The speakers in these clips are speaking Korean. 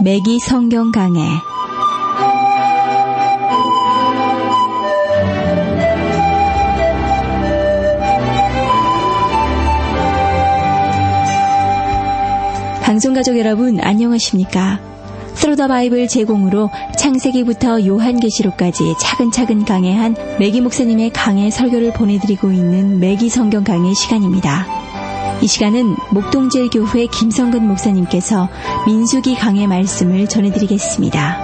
매기 성경 강해. 방송가족 여러분 안녕하십니까? 스로더 바이블 제공으로 창세기부터 요한계시록까지 차근차근 강해한 매기 목사님의 강해 설교를 보내드리고 있는 매기 성경 강해 시간입니다. 이 시간은 목동제일교회 김성근 목사님께서 민수기 강해 말씀을 전해드리겠습니다.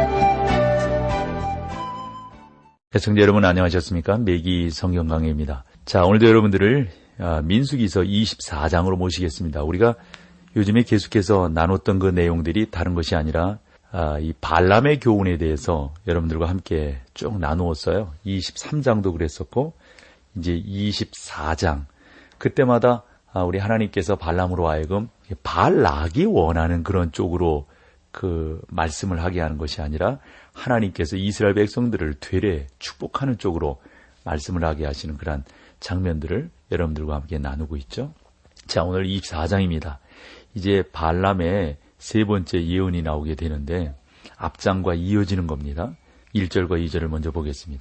시청자 여러분 안녕하셨습니까? 매기 성경 강해입니다. 자, 오늘도 여러분들을 민수기서 24장으로 모시겠습니다. 우리가 요즘에 계속해서 나눴던 그 내용들이 다른 것이 아니라 이 발람의 교훈에 대해서 여러분들과 함께 쭉 나누었어요. 23장도 그랬었고 이제 24장 그때마다 우리 하나님께서 발람으로 하여금 발락이 원하는 그런 쪽으로 그 말씀을 하게 하는 것이 아니라 하나님께서 이스라엘 백성들을 되레 축복하는 쪽으로 말씀을 하게 하시는 그런 장면들을 여러분들과 함께 나누고 있죠. 자, 오늘 24장입니다. 이제 발람의 세 번째 예언이 나오게 되는데 앞장과 이어지는 겁니다. 1절과 2절을 먼저 보겠습니다.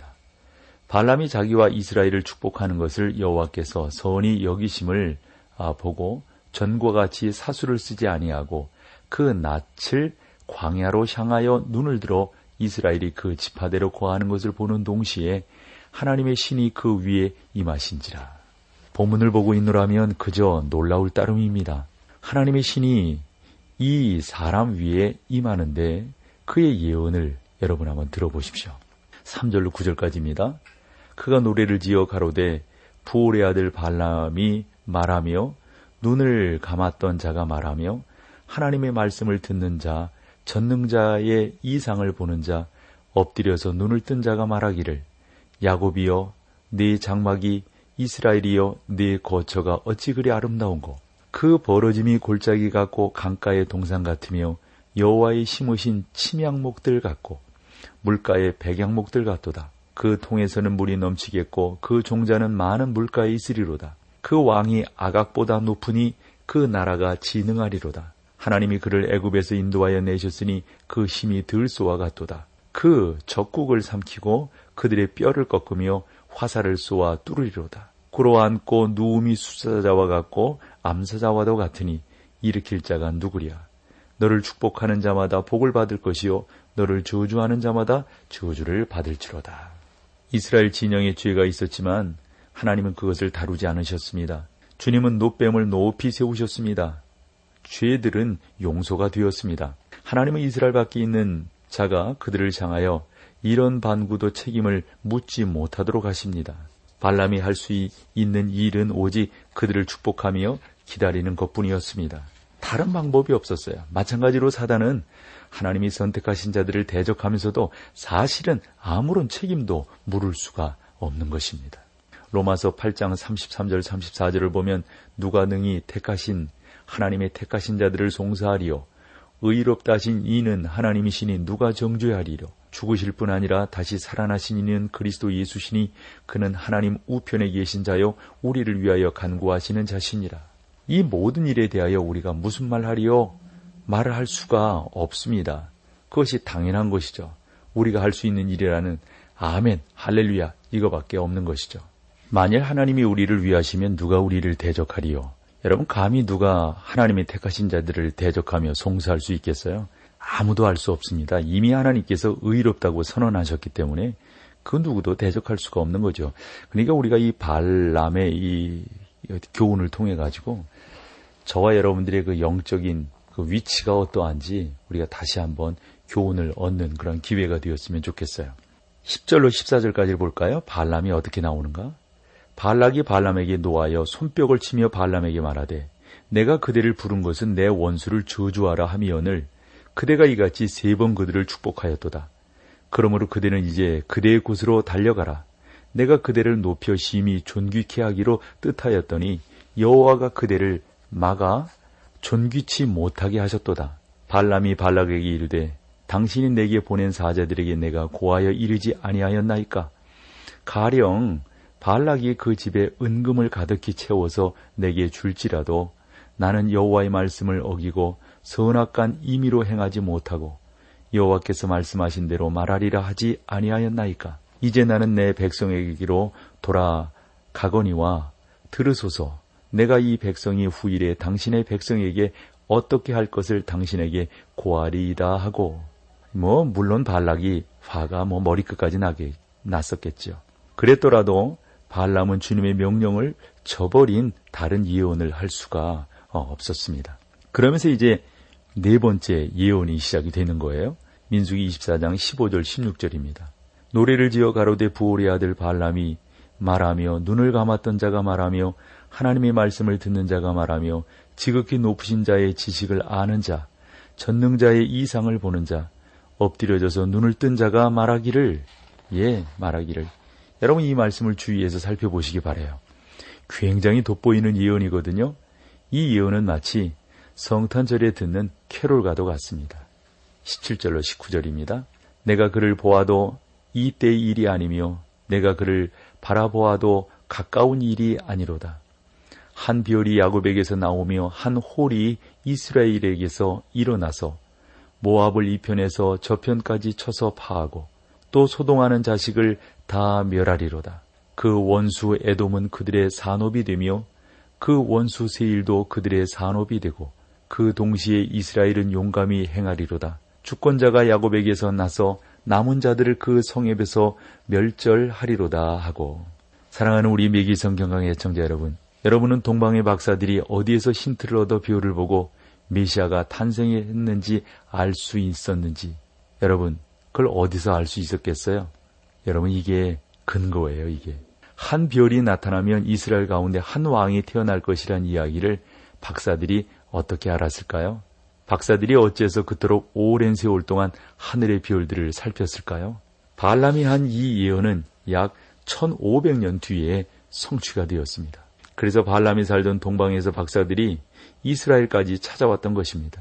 발람이 자기와 이스라엘을 축복하는 것을 여호와께서 선히 여기심을 보고 전과 같이 사수를 쓰지 아니하고 그 낯을 광야로 향하여 눈을 들어 이스라엘이 그 지파대로 거하는 것을 보는 동시에 하나님의 신이 그 위에 임하신지라. 본문을 보고 있노라면 그저 놀라울 따름입니다. 하나님의 신이 이 사람 위에 임하는데 그의 예언을 여러분 한번 들어보십시오. 3절로 9절까지입니다. 그가 노래를 지어 가로되 부올의 아들 발람이 말하며 눈을 감았던 자가 말하며 하나님의 말씀을 듣는 자 전능자의 이상을 보는 자 엎드려서 눈을 뜬 자가 말하기를 야곱이여 네 장막이 이스라엘이여 네 거처가 어찌 그리 아름다운고 그 벌어짐이 골짜기 같고 강가의 동산 같으며 여호와의 심으신 침향목들 같고 물가의 백향목들 같도다. 그 통에서는 물이 넘치겠고 그 종자는 많은 물가에 있으리로다. 그 왕이 아각보다 높으니 그 나라가 지능하리로다. 하나님이 그를 애굽에서 인도하여 내셨으니 그 힘이 들소와 같도다. 그 적국을 삼키고 그들의 뼈를 꺾으며 화살을 쏘아 뚫으리로다. 꿇어앉고 누움이 수사자와 같고 암사자와도 같으니 일으킬 자가 누구랴. 너를 축복하는 자마다 복을 받을 것이요 너를 저주하는 자마다 저주를 받을지로다. 이스라엘 진영에 죄가 있었지만 하나님은 그것을 다루지 않으셨습니다. 주님은 노뱀을 높이 세우셨습니다. 죄들은 용서가 되었습니다. 하나님은 이스라엘 밖에 있는 자가 그들을 향하여 이런 반구도 책임을 묻지 못하도록 하십니다. 발람이 할 수 있는 일은 오직 그들을 축복하며 기다리는 것뿐이었습니다. 다른 방법이 없었어요. 마찬가지로 사단은 하나님이 선택하신 자들을 대적하면서도 사실은 아무런 책임도 물을 수가 없는 것입니다. 로마서 8장 33절 34절을 보면 누가 능히 택하신 하나님의 택하신 자들을 송사하리요 의롭다 하신 이는 하나님이시니 누가 정죄하리요 죽으실 뿐 아니라 다시 살아나신 이는 그리스도 예수시니 그는 하나님 우편에 계신 자요 우리를 위하여 간구하시는 자시니라. 이 모든 일에 대하여 우리가 무슨 말하리요? 말을 할 수가 없습니다. 그것이 당연한 것이죠. 우리가 할 수 있는 일이라는 아멘, 할렐루야 이거밖에 없는 것이죠. 만일 하나님이 우리를 위하시면 누가 우리를 대적하리요? 여러분 감히 누가 하나님의 택하신 자들을 대적하며 송사할 수 있겠어요? 아무도 알 수 없습니다. 이미 하나님께서 의롭다고 선언하셨기 때문에 그 누구도 대적할 수가 없는 거죠. 그러니까 우리가 이 발람의 이 교훈을 통해 가지고 저와 여러분들의 그 영적인 그 위치가 어떠한지 우리가 다시 한번 교훈을 얻는 그런 기회가 되었으면 좋겠어요. 10절로 14절까지 볼까요? 발람이 어떻게 나오는가? 발락이 발람에게 노하여 손뼉을 치며 발람에게 말하되 내가 그대를 부른 것은 내 원수를 저주하라 함이언을 그대가 이같이 3번 그들을 축복하였도다. 그러므로 그대는 이제 그대의 곳으로 달려가라. 내가 그대를 높여 심히 존귀케 하기로 뜻하였더니 여호와가 그대를 막아 존귀치 못하게 하셨도다. 발람이 발락에게 이르되 당신이 내게 보낸 사자들에게 내가 고하여 이르지 아니하였나이까? 가령 발락이 그 집에 은금을 가득히 채워서 내게 줄지라도 나는 여호와의 말씀을 어기고 선악간 임의로 행하지 못하고 여호와께서 말씀하신 대로 말하리라 하지 아니하였나이까. 이제 나는 내 백성에게로 돌아가거니와 들으소서. 내가 이 백성이 후일에 당신의 백성에게 어떻게 할 것을 당신에게 고하리이다 하고. 물론 발락이 화가 머리끝까지 났었겠죠. 그랬더라도 발람은 주님의 명령을 저버린 다른 예언을 할 수가 없었습니다. 그러면서 이제 네 번째 예언이 시작이 되는 거예요. 민수기 24장 15절 16절입니다. 노래를 지어 가로되 부올의 아들 발람이 말하며 눈을 감았던 자가 말하며 하나님의 말씀을 듣는 자가 말하며 지극히 높으신 자의 지식을 아는 자, 전능자의 이상을 보는 자, 엎드려져서 눈을 뜬 자가 말하기를. 여러분 이 말씀을 주의해서 살펴보시기 바라요. 굉장히 돋보이는 예언이거든요. 이 예언은 마치 성탄절에 듣는 캐롤과도 같습니다. 17절로 19절입니다. 내가 그를 보아도 이때의 일이 아니며 내가 그를 바라보아도 가까운 일이 아니로다. 한 별이 야곱에게서 나오며 한 홀이 이스라엘에게서 일어나서 모압을 이편에서 저편까지 쳐서 파하고 또 소동하는 자식을 다 멸하리로다. 그 원수 에돔은 그들의 산업이 되며 그 원수 세일도 그들의 산업이 되고 그 동시에 이스라엘은 용감히 행하리로다. 주권자가 야곱에게서 나서 남은 자들을 그 성읍에서 멸절하리로다 하고. 사랑하는 우리 매기 성경강의 애청자 여러분, 여러분은 동방의 박사들이 어디에서 힌트를 얻어 비유를 보고 메시아가 탄생했는지 알 수 있었는지, 여러분 그걸 어디서 알 수 있었겠어요? 여러분 이게 근거예요. 이게 한 별이 나타나면 이스라엘 가운데 한 왕이 태어날 것이란 이야기를 박사들이 어떻게 알았을까요? 박사들이 어째서 그토록 오랜 세월 동안 하늘의 별들을 살폈을까요? 발람이 한 이 예언은 약 1500년 뒤에 성취가 되었습니다. 그래서 발람이 살던 동방에서 박사들이 이스라엘까지 찾아왔던 것입니다.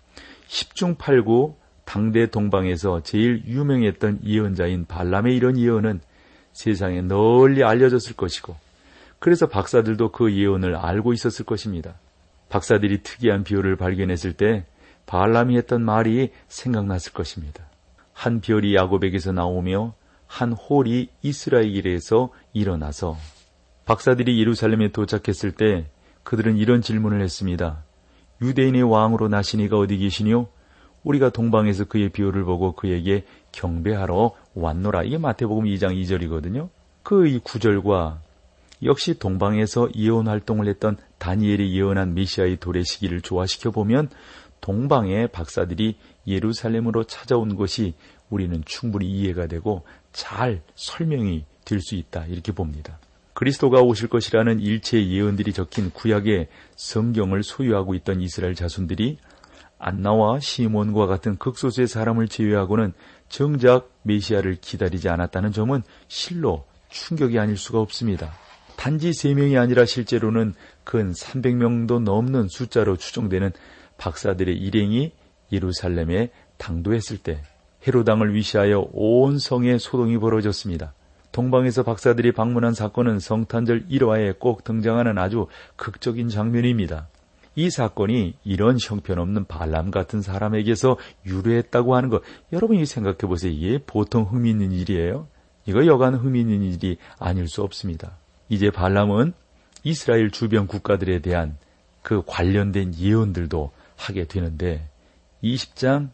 10중 8구 당대 동방에서 제일 유명했던 예언자인 발람의 이런 예언은 세상에 널리 알려졌을 것이고, 그래서 박사들도 그 예언을 알고 있었을 것입니다. 박사들이 특이한 비유를 발견했을 때 발람이 했던 말이 생각났을 것입니다. 한 별이 야곱에게서 나오며 한 홀이 이스라엘에서 일어나서. 박사들이 예루살렘에 도착했을 때 그들은 이런 질문을 했습니다. 유대인의 왕으로 나신 이가 어디 계시뇨? 우리가 동방에서 그의 비유를 보고 그에게 경배하러 왔노라. 이게 마태복음 2장 2절이거든요. 그 이 구절과 역시 동방에서 예언 활동을 했던 다니엘이 예언한 메시아의 도래 시기를 조화시켜보면 동방의 박사들이 예루살렘으로 찾아온 것이 우리는 충분히 이해가 되고 잘 설명이 될 수 있다, 이렇게 봅니다. 그리스도가 오실 것이라는 일체의 예언들이 적힌 구약의 성경을 소유하고 있던 이스라엘 자손들이 안나와 시몬과 같은 극소수의 사람을 제외하고는 정작 메시아를 기다리지 않았다는 점은 실로 충격이 아닐 수가 없습니다. 단지 3명이 아니라 실제로는 근 300명도 넘는 숫자로 추정되는 박사들의 일행이 예루살렘에 당도했을 때 헤롯 왕을 위시하여 온 성에 소동이 벌어졌습니다. 동방에서 박사들이 방문한 사건은 성탄절 1화에 꼭 등장하는 아주 극적인 장면입니다. 이 사건이 이런 형편없는 발람 같은 사람에게서 유래했다고 하는 것, 여러분이 생각해 보세요. 이게 보통 흥미있는 일이에요? 이거 여간 흥미있는 일이 아닐 수 없습니다. 이제 발람은 이스라엘 주변 국가들에 대한 그 관련된 예언들도 하게 되는데 24장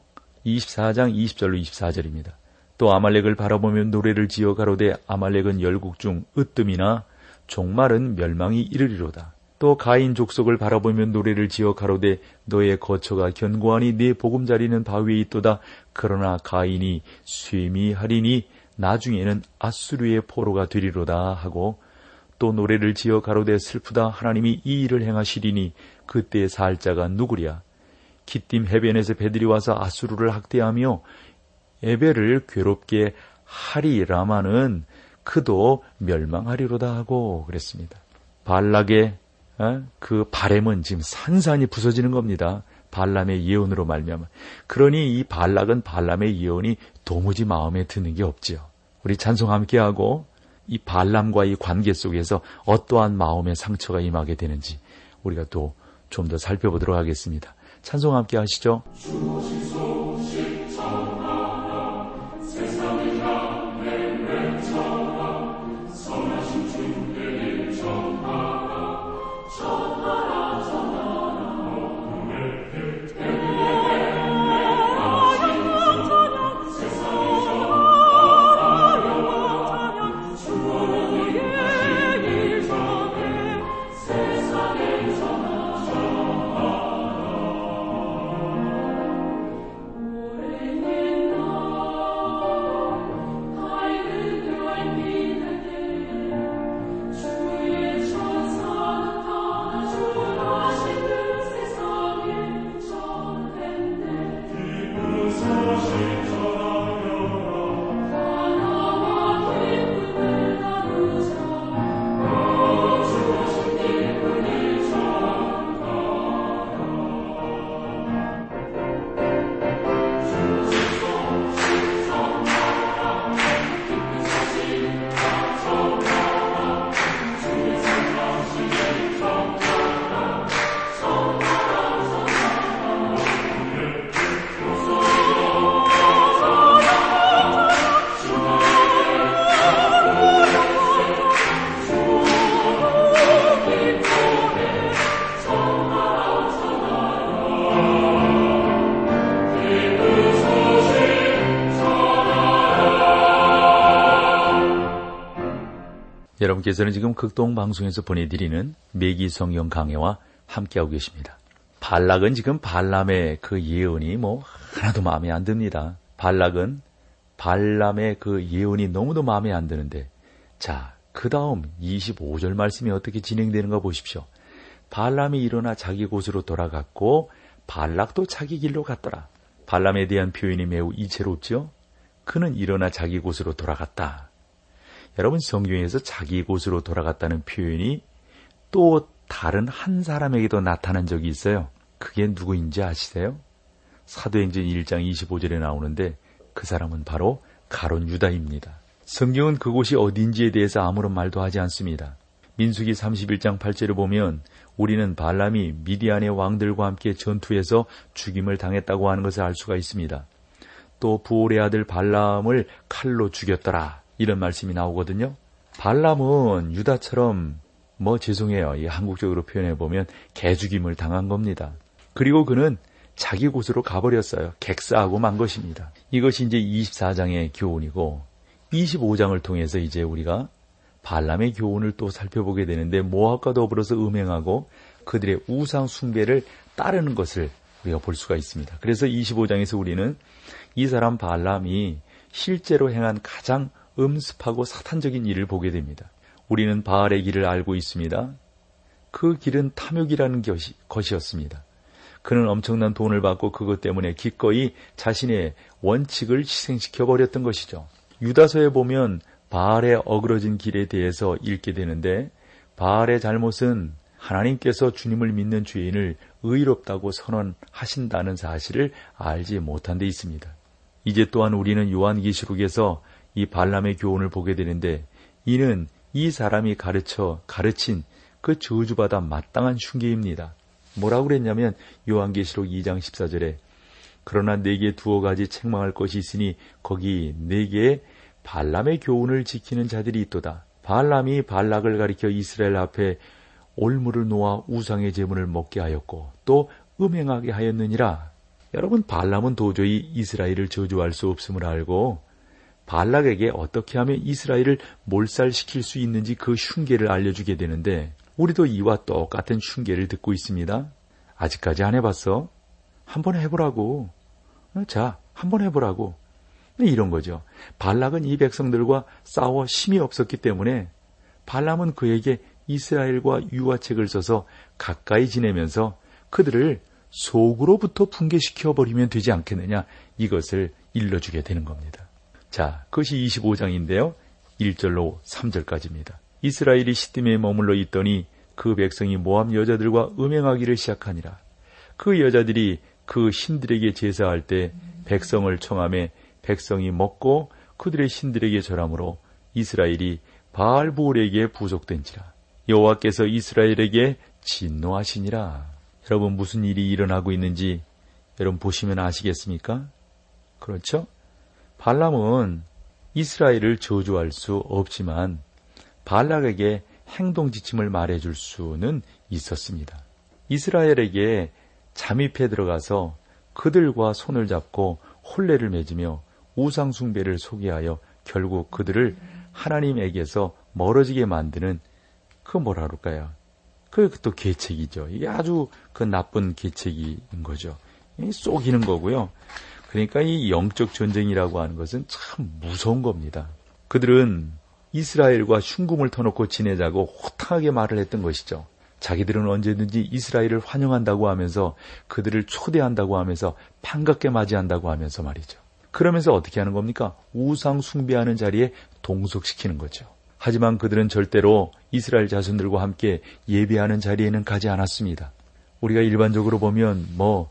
20절로 24절입니다. 또 아말렉을 바라보며 노래를 지어 가로되 아말렉은 열국 중 으뜸이나 종말은 멸망이 이르리로다. 또 가인 족속을 바라보며 노래를 지어 가로되 너의 거처가 견고하니 네 보금자리는 바위에 있도다. 그러나 가인이 쇠미하리니 나중에는 아수르의 포로가 되리로다 하고, 또 노래를 지어 가로되 슬프다. 하나님이 이 일을 행하시리니 그때 살 자가 누구랴. 기띔 해변에서 배들이 와서 아수르를 학대하며 에벨을 괴롭게 하리라마는 그도 멸망하리로다 하고 그랬습니다. 발락의 그 바램은 지금 산산이 부서지는 겁니다. 발람의 예언으로 말미암아. 그러니 이 발락은 발람의 예언이 도무지 마음에 드는 게 없지요. 우리 찬송 함께하고 이 발람과 이 관계 속에서 어떠한 마음의 상처가 임하게 되는지 우리가 또 좀 더 살펴보도록 하겠습니다. 찬송 함께 하시죠. 여러분께서는 지금 극동방송에서 보내드리는 매기 성경 강해와 함께하고 계십니다. 발락은 지금 발람의 그 예언이 하나도 마음에 안 듭니다. 발락은 발람의 그 예언이 너무도 마음에 안 드는데, 자, 그 다음 25절 말씀이 어떻게 진행되는가 보십시오. 발람이 일어나 자기 곳으로 돌아갔고 발락도 자기 길로 갔더라. 발람에 대한 표현이 매우 이채롭죠. 그는 일어나 자기 곳으로 돌아갔다. 여러분, 성경에서 자기 곳으로 돌아갔다는 표현이 또 다른 한 사람에게도 나타난 적이 있어요. 그게 누구인지 아시세요? 사도행전 1장 25절에 나오는데 그 사람은 바로 가룟 유다입니다. 성경은 그곳이 어딘지에 대해서 아무런 말도 하지 않습니다. 민수기 31장 8절을 보면 우리는 발람이 미디안의 왕들과 함께 전투에서 죽임을 당했다고 하는 것을 알 수가 있습니다. 또 부올의 아들 발람을 칼로 죽였더라, 이런 말씀이 나오거든요. 발람은 유다처럼 죄송해요, 이 한국적으로 표현해보면 개죽임을 당한 겁니다. 그리고 그는 자기 곳으로 가버렸어요. 객사하고 만 것입니다. 이것이 이제 24장의 교훈이고, 25장을 통해서 이제 우리가 발람의 교훈을 또 살펴보게 되는데, 모압과 더불어서 음행하고 그들의 우상 숭배를 따르는 것을 우리가 볼 수가 있습니다. 그래서 25장에서 우리는 이 사람 발람이 실제로 행한 가장 음습하고 사탄적인 일을 보게 됩니다. 우리는 바알의 길을 알고 있습니다. 그 길은 탐욕이라는 것이었습니다. 그는 엄청난 돈을 받고 그것 때문에 기꺼이 자신의 원칙을 희생시켜버렸던 것이죠. 유다서에 보면 바알의 어그러진 길에 대해서 읽게 되는데, 바알의 잘못은 하나님께서 주님을 믿는 죄인을 의롭다고 선언하신다는 사실을 알지 못한 데 있습니다. 이제 또한 우리는 요한계시록에서 이 발람의 교훈을 보게 되는데, 이는 이 사람이 가르친 그 저주받아 마땅한 흉계입니다. 뭐라고 그랬냐면 요한계시록 2장 14절에 그러나 네게 두어 가지 책망할 것이 있으니 거기 네게 발람의 교훈을 지키는 자들이 있도다. 발람이 발락을 가리켜 이스라엘 앞에 올무를 놓아 우상의 제물을 먹게 하였고 또 음행하게 하였느니라. 여러분, 발람은 도저히 이스라엘을 저주할 수 없음을 알고 발락에게 어떻게 하면 이스라엘을 몰살시킬 수 있는지 그 흉계를 알려주게 되는데, 우리도 이와 똑같은 흉계를 듣고 있습니다. 아직까지 안 해봤어? 한번 해보라고. 자, 한번 해보라고. 이런 거죠. 발락은 이 백성들과 싸워 힘이 없었기 때문에 발람은 그에게 이스라엘과 유화책을 써서 가까이 지내면서 그들을 속으로부터 붕괴시켜버리면 되지 않겠느냐, 이것을 일러주게 되는 겁니다. 자, 그것이 25장인데요. 1절로 3절까지입니다. 이스라엘이 시딤에 머물러 있더니 그 백성이 모압 여자들과 음행하기를 시작하니라. 그 여자들이 그 신들에게 제사할 때 백성을 청하매 백성이 먹고 그들의 신들에게 절함으로 이스라엘이 바알부올에게 부속된지라. 여호와께서 이스라엘에게 진노하시니라. 여러분 무슨 일이 일어나고 있는지 여러분 보시면 아시겠습니까? 그렇죠? 발람은 이스라엘을 저주할 수 없지만 발락에게 행동 지침을 말해줄 수는 있었습니다. 이스라엘에게 잠입해 들어가서 그들과 손을 잡고 혼례를 맺으며 우상 숭배를 소개하여 결국 그들을 하나님에게서 멀어지게 만드는 그 뭐라 그럴까요? 그 또 계책이죠. 이게 아주 그 나쁜 계책인 거죠. 쏘기는 거고요. 그러니까 이 영적 전쟁이라고 하는 것은 참 무서운 겁니다. 그들은 이스라엘과 흉금을 터놓고 지내자고 호탕하게 말을 했던 것이죠. 자기들은 언제든지 이스라엘을 환영한다고 하면서 그들을 초대한다고 하면서 반갑게 맞이한다고 하면서 말이죠. 그러면서 어떻게 하는 겁니까? 우상 숭배하는 자리에 동석시키는 거죠. 하지만 그들은 절대로 이스라엘 자손들과 함께 예배하는 자리에는 가지 않았습니다. 우리가 일반적으로 보면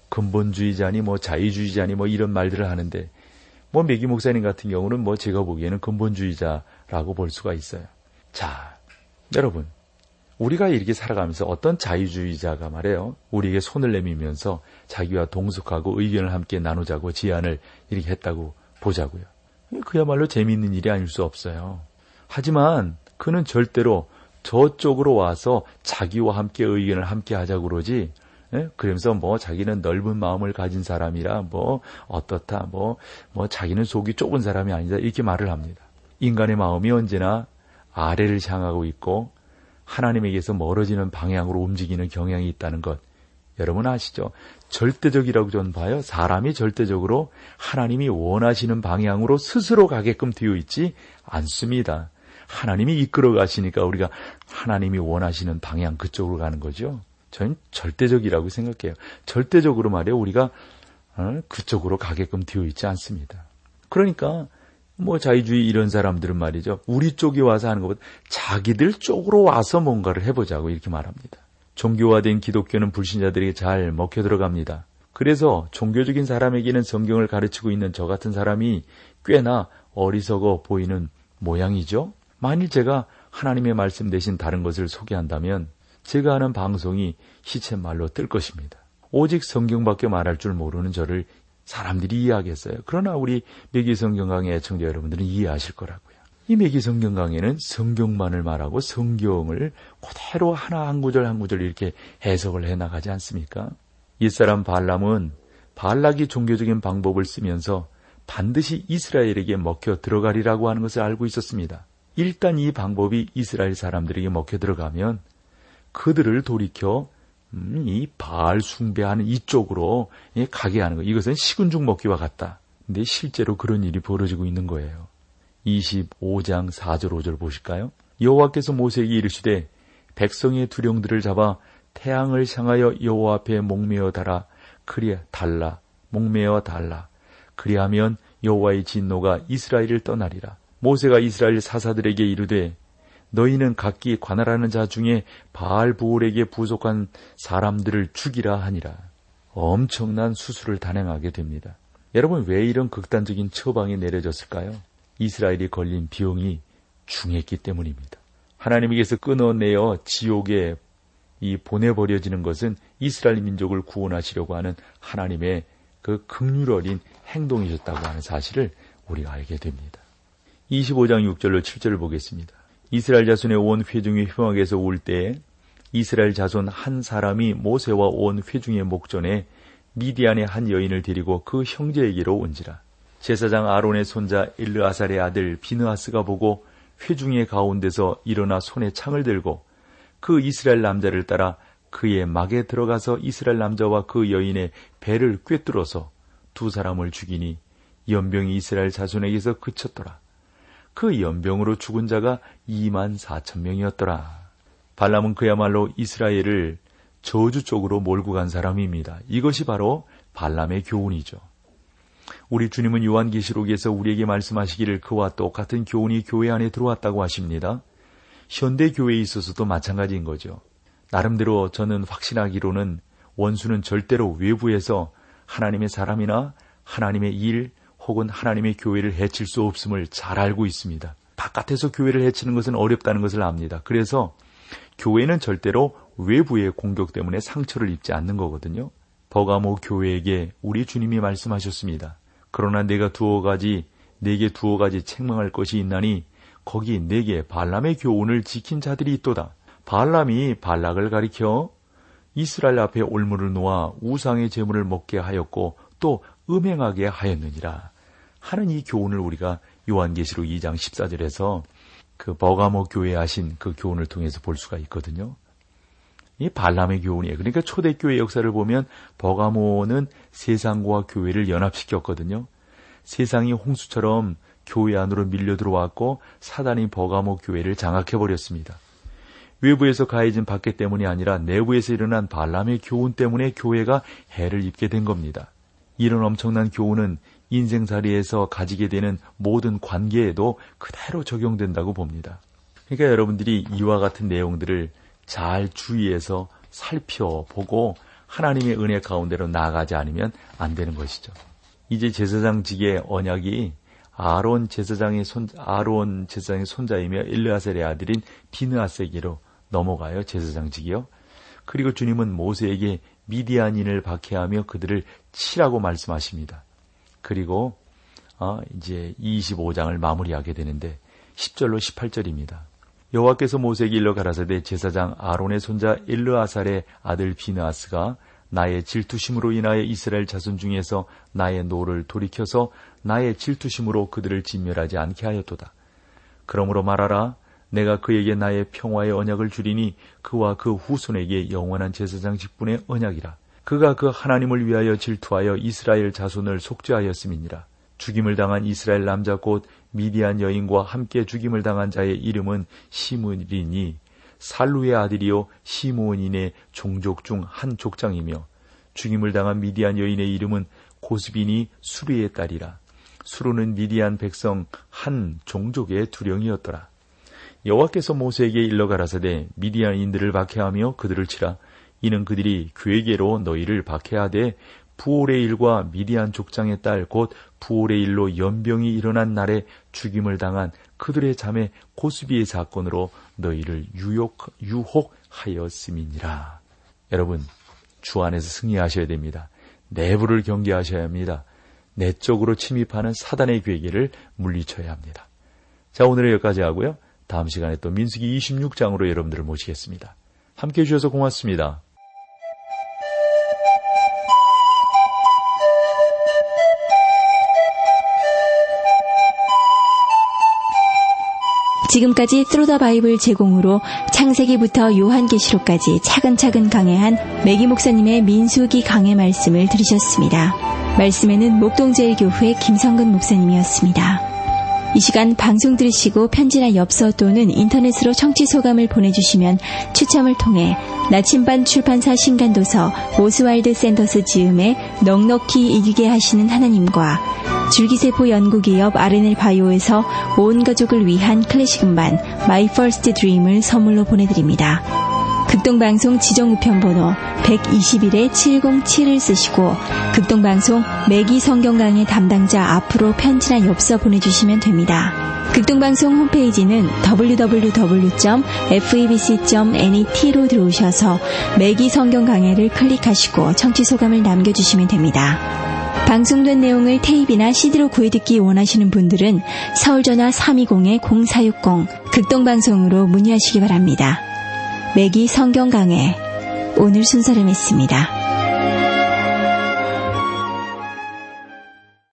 근본주의자니 자유주의자니 이런 말들을 하는데 매기 목사님 같은 경우는 제가 보기에는 근본주의자라고 볼 수가 있어요. 자, 여러분, 우리가 이렇게 살아가면서 어떤 자유주의자가 말이에요. 우리에게 손을 내밀면서 자기와 동석하고 의견을 함께 나누자고 제안을 이렇게 했다고 보자고요. 그야말로 재미있는 일이 아닐 수 없어요. 하지만 그는 절대로 저쪽으로 와서 자기와 함께 의견을 함께 하자고 그러지, 그러면서 자기는 넓은 마음을 가진 사람이라 어떻다, 자기는 속이 좁은 사람이 아니다, 이렇게 말을 합니다. 인간의 마음이 언제나 아래를 향하고 있고 하나님에게서 멀어지는 방향으로 움직이는 경향이 있다는 것, 여러분 아시죠? 절대적이라고 저는 봐요. 사람이 절대적으로 하나님이 원하시는 방향으로 스스로 가게끔 되어 있지 않습니다. 하나님이 이끌어 가시니까 우리가 하나님이 원하시는 방향 그쪽으로 가는 거죠. 저는 절대적이라고 생각해요. 절대적으로 말이에요. 우리가 그쪽으로 가게끔 되어 있지 않습니다. 그러니까 자유주의 이런 사람들은 말이죠. 우리 쪽에 와서 하는 것보다 자기들 쪽으로 와서 뭔가를 해보자고 이렇게 말합니다. 종교화된 기독교는 불신자들에게 잘 먹혀 들어갑니다. 그래서 종교적인 사람에게는 성경을 가르치고 있는 저 같은 사람이 꽤나 어리석어 보이는 모양이죠. 만일 제가 하나님의 말씀 대신 다른 것을 소개한다면 제가 하는 방송이 시쳇말로 뜰 것입니다. 오직 성경밖에 말할 줄 모르는 저를 사람들이 이해하겠어요. 그러나 우리 매기성경 강의 애청자 여러분들은 이해하실 거라고요. 이 매기성경 강의는 성경만을 말하고 성경을 그대로 하나 한 구절 한 구절 이렇게 해석을 해나가지 않습니까? 옛사람 발람은 발락이 종교적인 방법을 쓰면서 반드시 이스라엘에게 먹혀 들어가리라고 하는 것을 알고 있었습니다. 일단 이 방법이 이스라엘 사람들에게 먹혀 들어가면 그들을 돌이켜 이 바알 숭배하는 이쪽으로 가게 하는 거. 이것은 식은죽 먹기와 같다. 근데 실제로 그런 일이 벌어지고 있는 거예요. 25장 4절 5절 보실까요? 여호와께서 모세에게 이르시되 백성의 두령들을 잡아 태양을 향하여 여호와 앞에 목매어 달라. 목매어 달라. 그리하면 여호와의 진노가 이스라엘을 떠나리라. 모세가 이스라엘 사사들에게 이르되 너희는 각기 관할하는 자 중에 바알부올에게 부속한 사람들을 죽이라 하니라. 엄청난 수술을 단행하게 됩니다. 여러분, 왜 이런 극단적인 처방이 내려졌을까요? 이스라엘이 걸린 비용이 중했기 때문입니다. 하나님에게서 끊어내어 지옥에 보내버려지는 것은 이스라엘 민족을 구원하시려고 하는 하나님의 그 긍휼 어린 행동이셨다고 하는 사실을 우리가 알게 됩니다. 25장 6절로 7절을 보겠습니다. 이스라엘 자손의 온 회중이 회막에서 올 때에 이스라엘 자손 한 사람이 모세와 온 회중의 목전에 미디안의 한 여인을 데리고 그 형제에게로 온지라. 제사장 아론의 손자 엘르아살의 아들 비느하스가 보고 회중의 가운데서 일어나 손에 창을 들고 그 이스라엘 남자를 따라 그의 막에 들어가서 이스라엘 남자와 그 여인의 배를 꿰뚫어서 두 사람을 죽이니 연병이 이스라엘 자손에게서 그쳤더라. 그 연병으로 죽은 자가 24,000명이었더라. 발람은 그야말로 이스라엘을 저주 쪽으로 몰고 간 사람입니다. 이것이 바로 발람의 교훈이죠. 우리 주님은 요한계시록에서 우리에게 말씀하시기를 그와 똑같은 교훈이 교회 안에 들어왔다고 하십니다. 현대 교회에 있어서도 마찬가지인 거죠. 나름대로 저는 확신하기로는 원수는 절대로 외부에서 하나님의 사람이나 하나님의 일 혹은 하나님의 교회를 해칠 수 없음을 잘 알고 있습니다. 바깥에서 교회를 해치는 것은 어렵다는 것을 압니다. 그래서 교회는 절대로 외부의 공격 때문에 상처를 입지 않는 거거든요. 버가모 교회에게 우리 주님이 말씀하셨습니다. 그러나 내게 두어 가지 책망할 것이 있나니 거기 내게 발람의 교훈을 지킨 자들이 있도다. 발람이 발락을 가리켜 이스라엘 앞에 올무를 놓아 우상의 제물을 먹게 하였고 또 음행하게 하였느니라 하는 이 교훈을 우리가 요한계시록 2장 14절에서 그 버가모 교회에 하신 그 교훈을 통해서 볼 수가 있거든요. 이 발람의 교훈이에요. 그러니까 초대교회 역사를 보면 버가모는 세상과 교회를 연합시켰거든요. 세상이 홍수처럼 교회 안으로 밀려 들어왔고 사단이 버가모 교회를 장악해버렸습니다. 외부에서 가해진 박해 때문이 아니라 내부에서 일어난 발람의 교훈 때문에 교회가 해를 입게 된 겁니다. 이런 엄청난 교훈은 인생살이에서 가지게 되는 모든 관계에도 그대로 적용된다고 봅니다. 그러니까 여러분들이 이와 같은 내용들을 잘 주의해서 살펴보고 하나님의 은혜 가운데로 나아가지 않으면 안 되는 것이죠. 이제 제사장직의 언약이 아론 제사장의 손자이며 엘르아살의 아들인 비느하스에게로 넘어가요. 제사장직이요. 그리고 주님은 모세에게 미디안인을 박해하며 그들을 치라고 말씀하십니다. 그리고 이제 25장을 마무리하게 되는데 10절로 18절입니다. 여호와께서 모세에게 일러 가라사대 제사장 아론의 손자 엘르아살의 아들 비느하스가 나의 질투심으로 인하여 이스라엘 자손 중에서 나의 노를 돌이켜서 나의 질투심으로 그들을 진멸하지 않게 하였도다. 그러므로 말하라. 내가 그에게 나의 평화의 언약을 주리니 그와 그 후손에게 영원한 제사장 직분의 언약이라. 그가 그 하나님을 위하여 질투하여 이스라엘 자손을 속죄하였음이니라. 죽임을 당한 이스라엘 남자 곧 미디안 여인과 함께 죽임을 당한 자의 이름은 시므리니 살루의 아들이요 시므온인의 종족 중 한 족장이며 죽임을 당한 미디안 여인의 이름은 고스비니 수르의 딸이라. 수르는 미디안 백성 한 종족의 두령이었더라. 여호와께서 모세에게 일러 가라사대 미디안인들을 박해하며 그들을 치라. 이는 그들이 괴계로 너희를 박해하되 부올의 일과 미디안 족장의 딸 곧 부올의 일로 연병이 일어난 날에 죽임을 당한 그들의 자매 고스비의 사건으로 너희를 유혹하였음이니라. 여러분, 주 안에서 승리하셔야 됩니다. 내부를 경계하셔야 합니다. 내적으로 침입하는 사단의 괴계를 물리쳐야 합니다. 자, 오늘은 여기까지 하고요. 다음 시간에 또 민수기 26장으로 여러분들을 모시겠습니다. 함께해 주셔서 고맙습니다. 지금까지 Through the Bible 제공으로 창세기부터 요한계시록까지 차근차근 강해한 매기 목사님의 민수기 강해 말씀을 들으셨습니다. 말씀에는 목동제일교회 김성근 목사님이었습니다. 이 시간 방송 들으시고 편지나 엽서 또는 인터넷으로 청취 소감을 보내주시면 추첨을 통해 나침반 출판사 신간도서 오스왈드 샌더스 지음의 넉넉히 이기게 하시는 하나님과 줄기세포 연구기업 R&L 바이오에서 온 가족을 위한 클래식 음반 My First Dream을 선물로 보내드립니다. 극동방송 지정우편번호 121-707을 쓰시고 극동방송 매기 성경강의 담당자 앞으로 편지나 엽서 보내주시면 됩니다. 극동방송 홈페이지는 www.febc.net로 들어오셔서 매기 성경강해를 클릭하시고 청취소감을 남겨주시면 됩니다. 방송된 내용을 테이프나 CD로 구해듣기 원하시는 분들은 서울전화 320-0460 극동방송으로 문의하시기 바랍니다. 매기 성경강해 오늘 순서를 맺습니다.